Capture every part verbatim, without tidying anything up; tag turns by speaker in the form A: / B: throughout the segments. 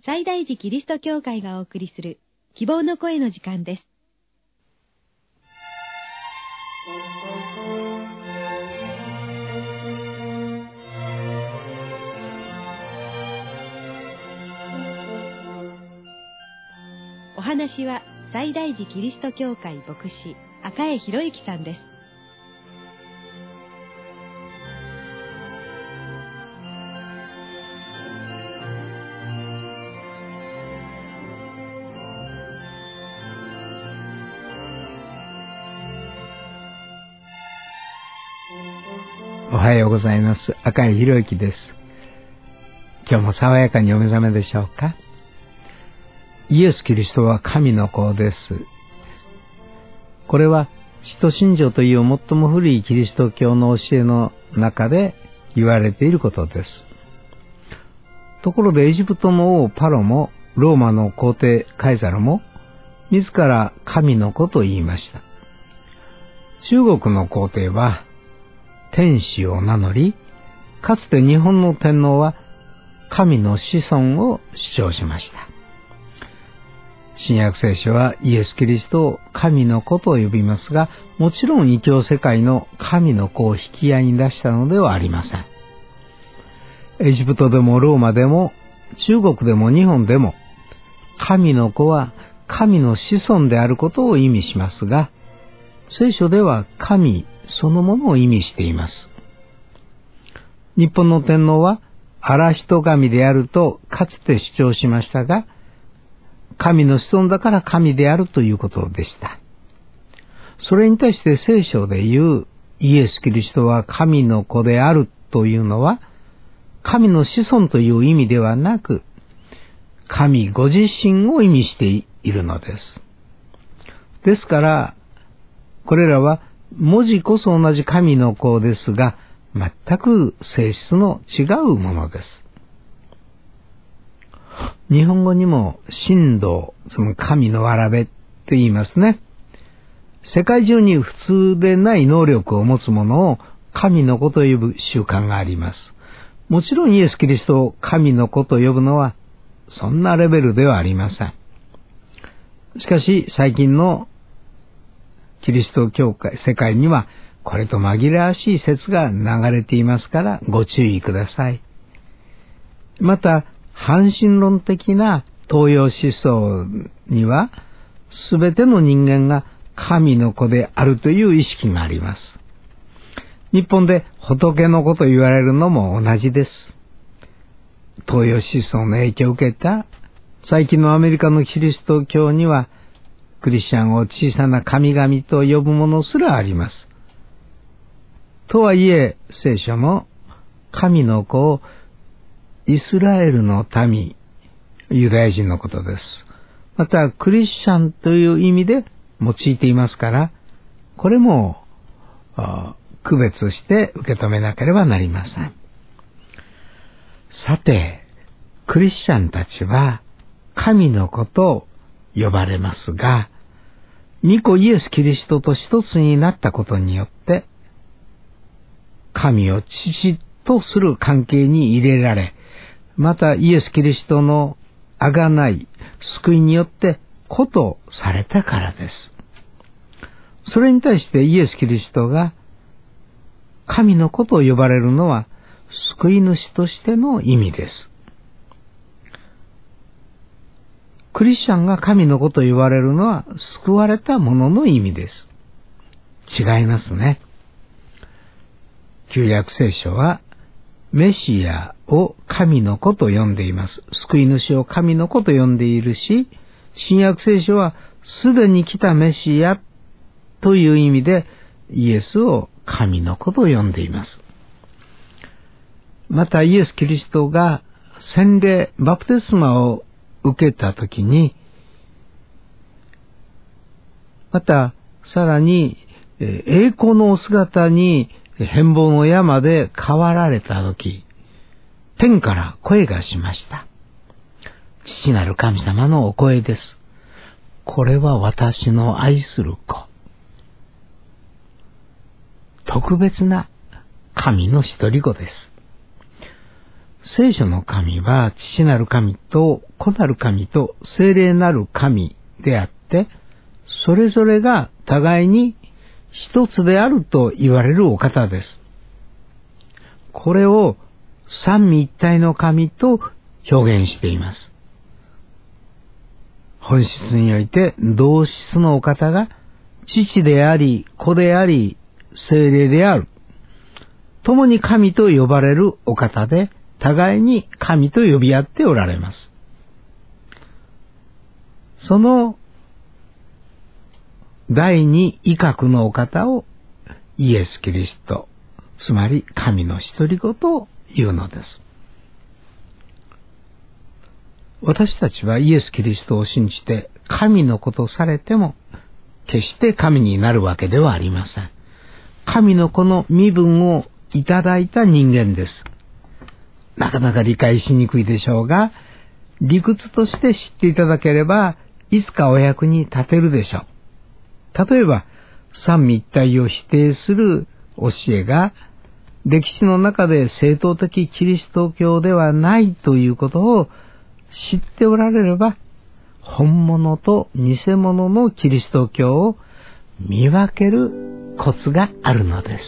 A: 西大寺キリスト教会がお送りする希望の声の時間です。お話は西大寺キリスト教会牧師赤江博之さんです。
B: おはようございます。赤井博之です。今日も爽やかにお目覚めでしょうか。イエス・キリストは神の子です。これは使徒信条という最も古いキリスト教の教えの中で言われていることです。ところでエジプトの王パロもローマの皇帝カエサルも自ら神の子と言いました。中国の皇帝は天使を名乗り、かつて日本の天皇は神の子孫を主張しました。新約聖書はイエス・キリストを神の子と呼びますが、もちろん異教世界の神の子を引き合いに出したのではありません。エジプトでもローマでも中国でも日本でも、神の子は神の子孫であることを意味しますが、聖書では神そのものを意味しています。日本の天皇は荒人神であるとかつて主張しましたが、神の子孫だから神であるということでした。それに対して聖書で言うイエス・キリストは神の子であるというのは、神の子孫という意味ではなく、神ご自身を意味しているのです。ですから、これらは文字こそ同じ神の子ですが、全く性質の違うものです。日本語にも神道、その神のわらべと言いますね。世界中に普通でない能力を持つ者を神の子と呼ぶ習慣があります。もちろんイエス・キリストを神の子と呼ぶのはそんなレベルではありません。しかし最近のキリスト教会、世界にはこれと紛らわしい説が流れていますからご注意ください。また、半神論的な東洋思想には、すべての人間が神の子であるという意識があります。日本で仏の子と言われるのも同じです。東洋思想の影響を受けた最近のアメリカのキリスト教には、クリスチャンを小さな神々と呼ぶものすらあります。とはいえ、聖書も神の子をイスラエルの民、ユダヤ人のことです。また、クリスチャンという意味で用いていますから、これも区別して受け止めなければなりません。さて、クリスチャンたちは神の子と呼ばれますが、御子イエス・キリストと一つになったことによって、神を父とする関係に入れられ、またイエス・キリストの贖い、救いによって子とされたからです。それに対してイエス・キリストが神の子と呼ばれるのは救い主としての意味です。クリスチャンが神の子と言われるのは救われた者の意味です。違いますね。旧約聖書はメシアを神の子と呼んでいます。救い主を神の子と呼んでいるし、新約聖書はすでに来たメシアという意味でイエスを神の子と呼んでいます。またイエス・キリストが洗礼、バプテスマを受けたときに、またさらに栄光のお姿に変貌の山で変わられたとき、天から声がしました。父なる神様のお声です。これは私の愛する子。特別な神の一人子です。 聖書の神は父なる神と子なる神と聖霊なる神であって、それぞれが互いに一つであると言われるお方です。これを三位一体の神と表現しています。本質において同質のお方が父であり子であり聖霊である。共に神と呼ばれるお方で、互いに神と呼び合っておられます。その第二威嚇のお方をイエス・キリスト、つまり神の独り言というのです。私たちはイエス・キリストを信じて神の子とされても決して神になるわけではありません。神の子の身分をいただいた人間です。なかなか理解しにくいでしょうが、理屈として知っていただければいつかお役に立てるでしょう。例えば三位一体を否定する教えが歴史の中で正統的キリスト教ではないということを知っておられれば、本物と偽物のキリスト教を見分けるコツがあるのです。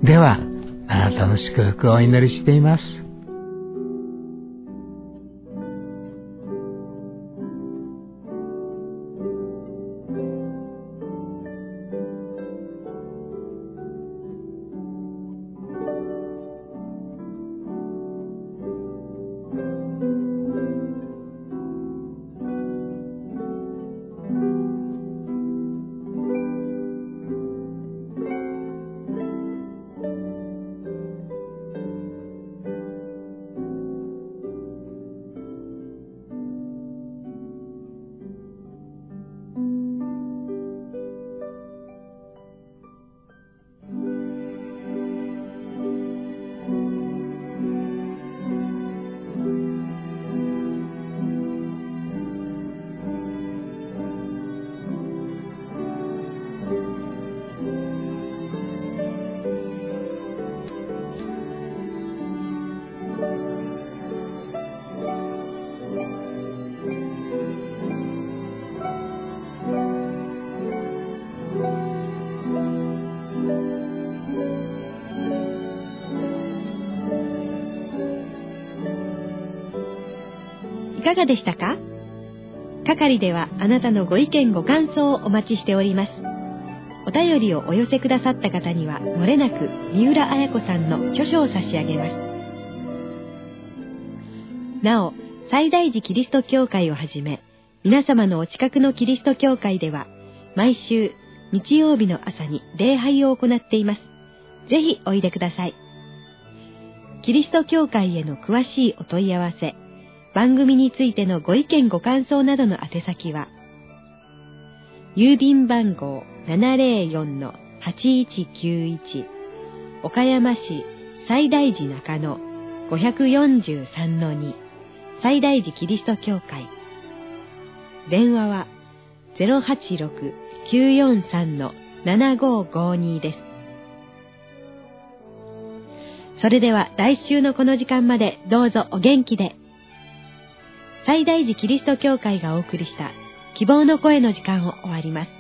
B: では、あなたの祝福をお祈りしています。
A: いかがでしたか？係ではあなたのご意見ご感想をお待ちしております。お便りをお寄せくださった方にはもれなく三浦綾子さんの著書を差し上げます。なお、西大寺キリスト教会をはじめ、皆様のお近くのキリスト教会では毎週日曜日の朝に礼拝を行っています。ぜひおいでください。キリスト教会への詳しいお問い合わせ、番組についてのご意見ご感想などの宛先は、郵便番号 ななぜろよんのはちいちきゅういち 岡山市西大寺中野 ごよんさんのに 西大寺キリスト教会。電話は ゼロはちろく きゅうよんさんのななごごに です。それでは来週のこの時間までどうぞお元気で。西大寺キリスト教会がお送りした希望の声の時間を終わります。